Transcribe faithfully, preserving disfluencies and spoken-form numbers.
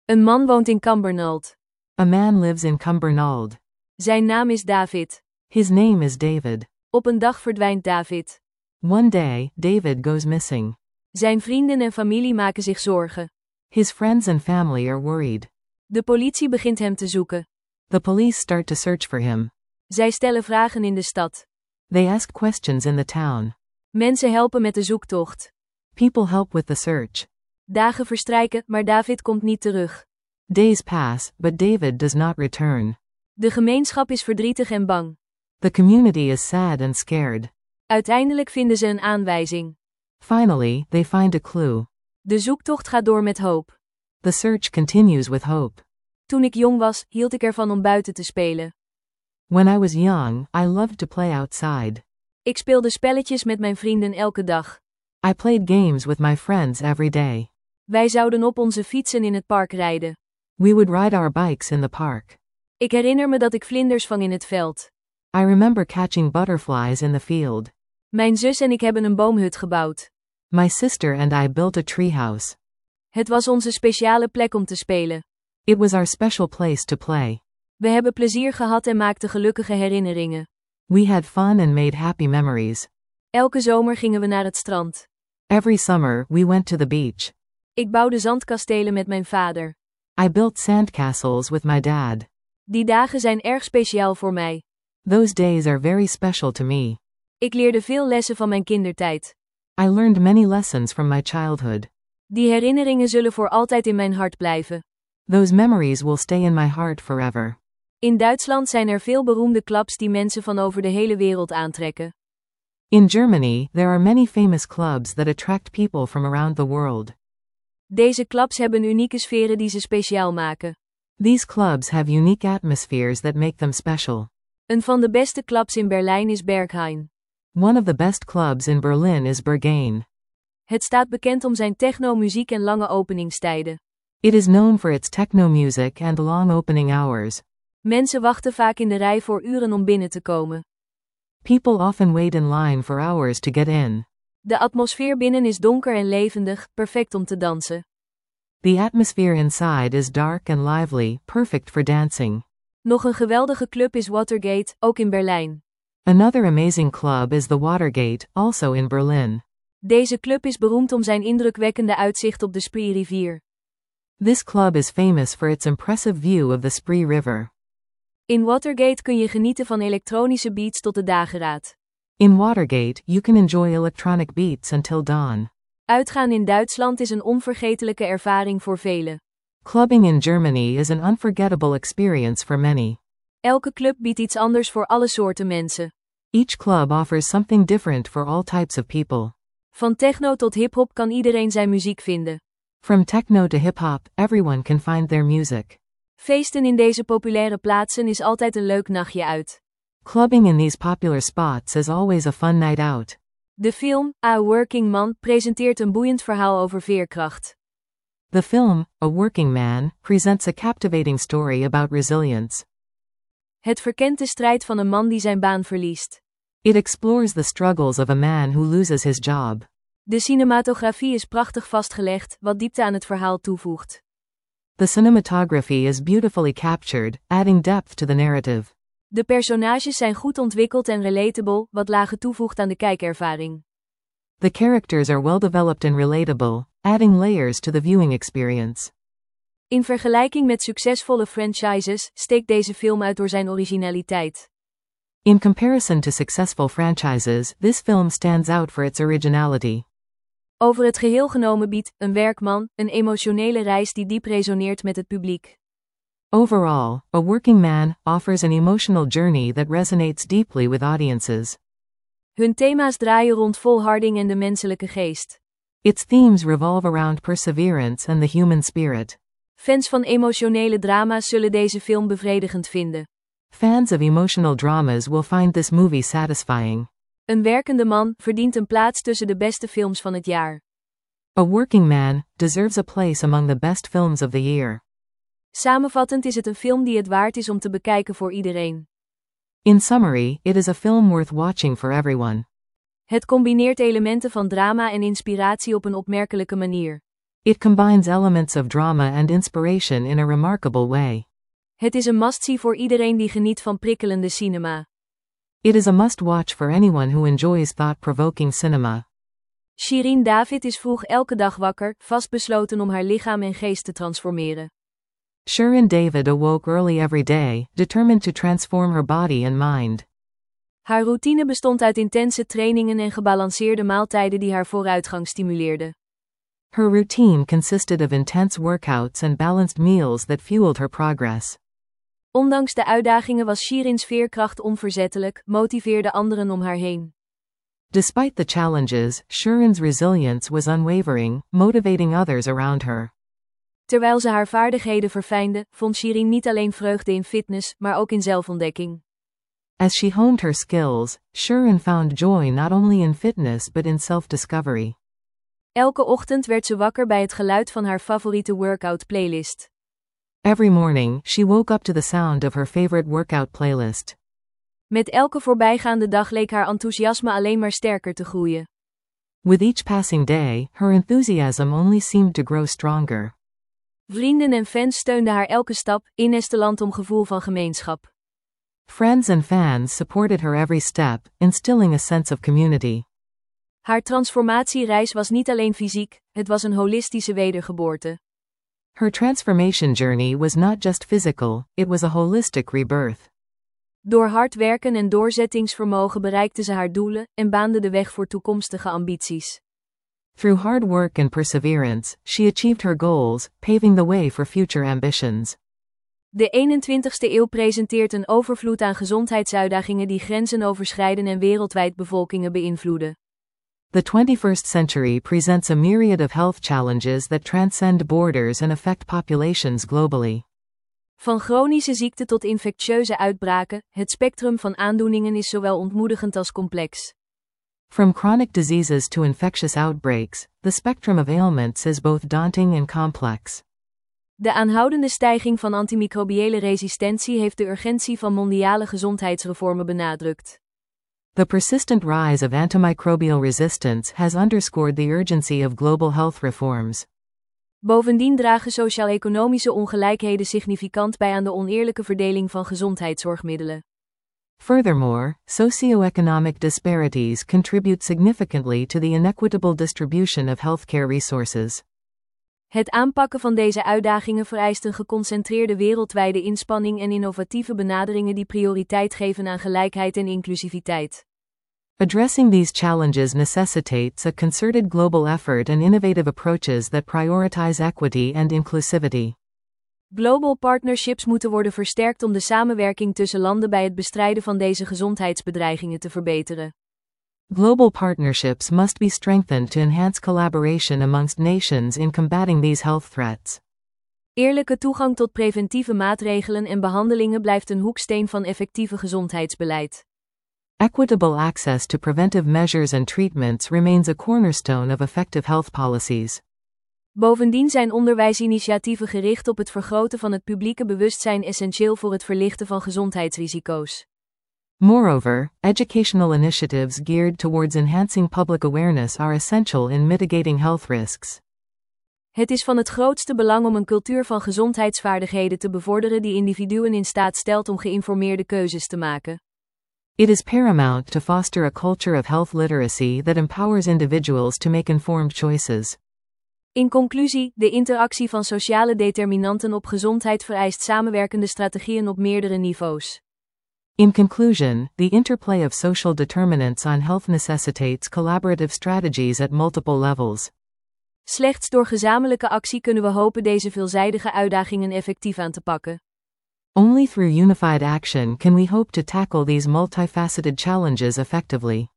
Een man woont in Cumbernauld. A man lives in Cumbernauld. Zijn naam is David. His name is David. Op een dag verdwijnt David. One day, David goes missing. Zijn vrienden en familie maken zich zorgen. His friends and family are worried. De politie begint hem te zoeken. The police start to search for him. Zij stellen vragen in de stad. They ask questions in the town. Mensen helpen met de zoektocht. People help with the search. Dagen verstrijken, maar David komt niet terug. Days pass, but David does not return. De gemeenschap is verdrietig en bang. The community is sad and scared. Uiteindelijk vinden ze een aanwijzing. Finally, they find a clue. De zoektocht gaat door met hoop. The search continues with hope. Toen ik jong was, hield ik ervan om buiten te spelen. When I was young, I loved to play outside. Ik speelde spelletjes met mijn vrienden elke dag. I played games with my friends every day. Wij zouden op onze fietsen in het park rijden. We would ride our bikes in the park. Ik herinner me dat ik vlinders vang in het veld. I remember catching butterflies in the field. Mijn zus en ik hebben een boomhut gebouwd. My sister and I built a treehouse. Het was onze speciale plek om te spelen. It was our special place to play. We hebben plezier gehad en maakten gelukkige herinneringen. We had fun and made happy memories. Elke zomer gingen we naar het strand. Every summer, we went to the beach. Ik bouwde zandkastelen met mijn vader. I built sandcastles with my dad. Die dagen zijn erg speciaal voor mij. Those days are very special to me. Ik leerde veel lessen van mijn kindertijd. I learned many lessons from my childhood. Die herinneringen zullen voor altijd in mijn hart blijven. Those memories will stay in my heart forever. In Duitsland zijn er veel beroemde clubs die mensen van over de hele wereld aantrekken. In Germany, there are many famous clubs that attract people from around the world. Deze clubs hebben unieke sferen die ze speciaal maken. These clubs have unique atmospheres that make them special. Een van de beste clubs in Berlijn is Berghain. One of the best clubs in Berlin is Berghain. Het staat bekend om zijn techno-muziek en lange openingstijden. It is known for its techno music and long opening hours. Mensen wachten vaak in de rij voor uren om binnen te komen. People often wait in line for hours to get in. De atmosfeer binnen is donker en levendig, perfect om te dansen. The atmosphere inside is dark and lively, perfect for dancing. Nog een geweldige club is Watergate, ook in Berlijn. Another amazing club is the Watergate, also in Berlin. Deze club is beroemd om zijn indrukwekkende uitzicht op de Spree-rivier. This club is famous for its impressive view of the Spree River. In Watergate kun je genieten van elektronische beats tot de dageraad. In Watergate, you can enjoy electronic beats until dawn. Uitgaan in Duitsland is een onvergetelijke ervaring voor velen. Clubbing in Germany is an unforgettable experience for many. Elke club biedt iets anders voor alle soorten mensen. Each club offers something different for all types of people. Van techno tot hip-hop kan iedereen zijn muziek vinden. From techno to hip-hop, everyone can find their music. Feesten in deze populaire plaatsen is altijd een leuk nachtje uit. Clubbing in these popular spots is always a fun night out. De film, A Working Man, presenteert een boeiend verhaal over veerkracht. The film, A Working Man, presents a captivating story about resilience. Het verkent de strijd van een man die zijn baan verliest. It explores the struggles of a man who loses his job. De cinematografie is prachtig vastgelegd, wat diepte aan het verhaal toevoegt. The cinematography is beautifully captured, adding depth to the narrative. De personages zijn goed ontwikkeld en relatable, wat lage toevoegt aan de kijkervaring. The characters are well developed and relatable, adding layers to the viewing experience. In vergelijking met succesvolle franchises, steekt deze film uit door zijn originaliteit. In comparison to successful franchises, this film stands out for its originality. Over het geheel genomen biedt Een Werkman een emotionele reis die diep resoneert met het publiek. Overall, A Working Man offers an emotional journey that resonates deeply with audiences. Hun thema's draaien rond volharding en de menselijke geest. Its themes revolve around perseverance and the human spirit. Fans van emotionele drama's zullen deze film bevredigend vinden. Fans of emotional dramas will find this movie satisfying. Een werkende man verdient een plaats tussen de beste films van het jaar. A Working Man deserves a place among the best films of the year. Samenvattend is het een film die het waard is om te bekijken voor iedereen. In summary, it is a film worth watching for everyone. Het combineert elementen van drama en inspiratie op een opmerkelijke manier. It combines elements of drama and inspiration in a remarkable way. Het is een must-see voor iedereen die geniet van prikkelende cinema. It is a must-watch for anyone who enjoys thought-provoking cinema. Shirin David is vroeg elke dag wakker, vastbesloten om haar lichaam en geest te transformeren. Shirin David awoke early every day, determined to transform her body and mind. Haar routine bestond uit intense trainingen en gebalanceerde maaltijden die haar vooruitgang stimuleerden. Her routine consisted of intense workouts and balanced meals that fueled her progress. Ondanks de uitdagingen was Shirin's veerkracht onverzettelijk, motiveerde anderen om haar heen. Despite the challenges, Shirin's resilience was unwavering, motivating others around her. Terwijl ze haar vaardigheden verfijnde, vond Shirin niet alleen vreugde in fitness, maar ook in zelfontdekking. As she honed her skills, Shirin found joy not only in fitness but in self-discovery. Elke ochtend werd ze wakker bij het geluid van haar favoriete workout playlist. Every morning, she woke up to the sound of her favorite workout playlist. Met elke voorbijgaande dag leek haar enthousiasme alleen maar sterker te groeien. With each passing day, her enthusiasm only seemed to grow stronger. Vrienden en fans steunden haar elke stap, innesteland om gevoel van gemeenschap. Friends and fans supported her every step, instilling a sense of community. Haar transformatiereis was niet alleen fysiek, het was een holistische wedergeboorte. Her transformation journey was not just physical, it was a holistic rebirth. Door hard werken en doorzettingsvermogen bereikte ze haar doelen en baande de weg voor toekomstige ambities. Through hard work and perseverance, she achieved her goals, paving the way for future ambitions. De eenentwintigste eeuw presenteert een overvloed aan gezondheidsuitdagingen die grenzen overschrijden en wereldwijd bevolkingen beïnvloeden. The twenty-first century presents a myriad of health challenges that transcend borders and affect populations globally. Van chronische ziekte tot infectieuze uitbraken, het spectrum van aandoeningen is zowel ontmoedigend als complex. From chronic diseases to infectious outbreaks, the spectrum of ailments is both daunting and complex. De aanhoudende stijging van antimicrobiële resistentie heeft de urgentie van mondiale gezondheidsreformen benadrukt. The persistent rise of antimicrobial resistance has underscored the urgency of global health reforms. Bovendien dragen sociaal-economische ongelijkheden significant bij aan de oneerlijke verdeling van gezondheidszorgmiddelen. Furthermore, socio-economic disparities contribute significantly to the inequitable distribution of healthcare resources. Het aanpakken van deze uitdagingen vereist een geconcentreerde wereldwijde inspanning en innovatieve benaderingen die prioriteit geven aan gelijkheid en inclusiviteit. Addressing these challenges necessitates a concerted global effort and innovative approaches that prioritize equity and inclusivity. Global partnerships moeten worden versterkt om de samenwerking tussen landen bij het bestrijden van deze gezondheidsbedreigingen te verbeteren. Global partnerships must be strengthened to enhance collaboration amongst nations in combating these health threats. Eerlijke toegang tot preventieve maatregelen en behandelingen blijft een hoeksteen van effectieve gezondheidsbeleid. Equitable access to preventive measures and treatments remains a cornerstone of effective health policies. Bovendien zijn onderwijsinitiatieven gericht op het vergroten van het publieke bewustzijn essentieel voor het verlichten van gezondheidsrisico's. Moreover, educational initiatives geared towards enhancing public awareness are essential in mitigating health risks. Het is van het grootste belang om een cultuur van gezondheidsvaardigheden te bevorderen die individuen in staat stelt om geïnformeerde keuzes te maken. It is paramount to foster a culture of health literacy that empowers individuals to make informed choices. In conclusie, de interactie van sociale determinanten op gezondheid vereist samenwerkende strategieën op meerdere niveaus. In conclusion, the interplay of social determinants on health necessitates collaborative strategies at multiple levels. Slechts door gezamenlijke actie kunnen we hopen deze veelzijdige uitdagingen effectief aan te pakken. Only through unified action can we hope to tackle these multifaceted challenges effectively.